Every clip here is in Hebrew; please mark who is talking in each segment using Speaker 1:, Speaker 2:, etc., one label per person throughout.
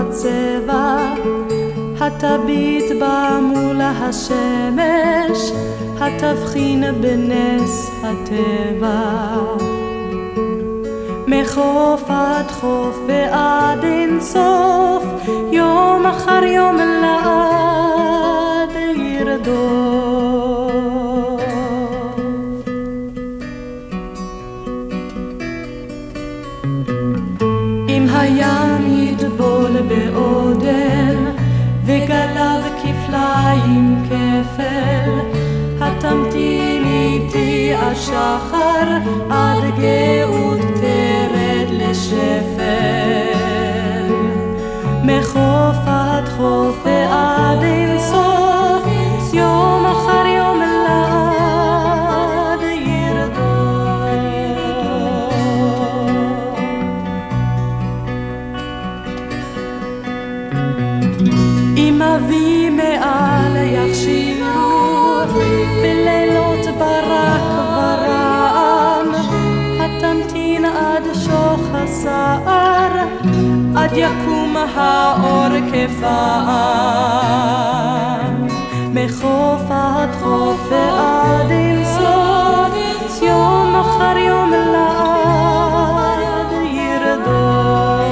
Speaker 1: בצבע, התביט בה מול השמש, התבחין בנס הטבע. מחוף עד חוף ועד אין סוף, יום אחר יום לעד ירדוף. אם הים יטבול באודם וגליו כפליים כפל, התמתין איתי השחר עד גאות תרד לשפל. מחוף עד חוף ועד אין סוף, יום אחר יום לעד ירדוף. אם אבי מעל יכשירו בלילות ברק ורעם, התמתין עד שוך הסער, עד יקום האור כפעם. מחוף עד חוף ועד אין סוף, יום אחר יום לעד ירדוף.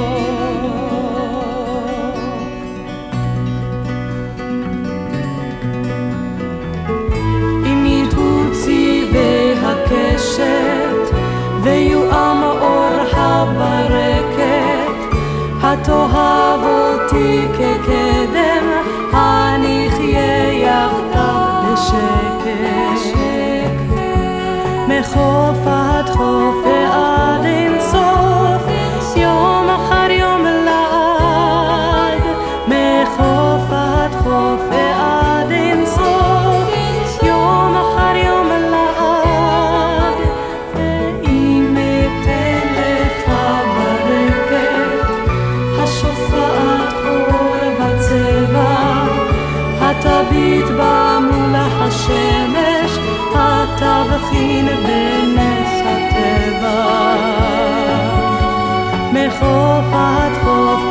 Speaker 1: אם ידעו צבעי הקשת ויועם אור הברקת, התאהב אותי כקדם, הנחיה יחדיו לשקט. מחוף עד חוף ועד אין סוף, יום אחר יום לעד. מחוף עד חוף ועד אין סוף, יום אחר יום לעד. ואם אתן לך ברקת השופעת אור בצבע, התביט בה מול השמש, התבחין בנס הטבע. מחוף עד חוף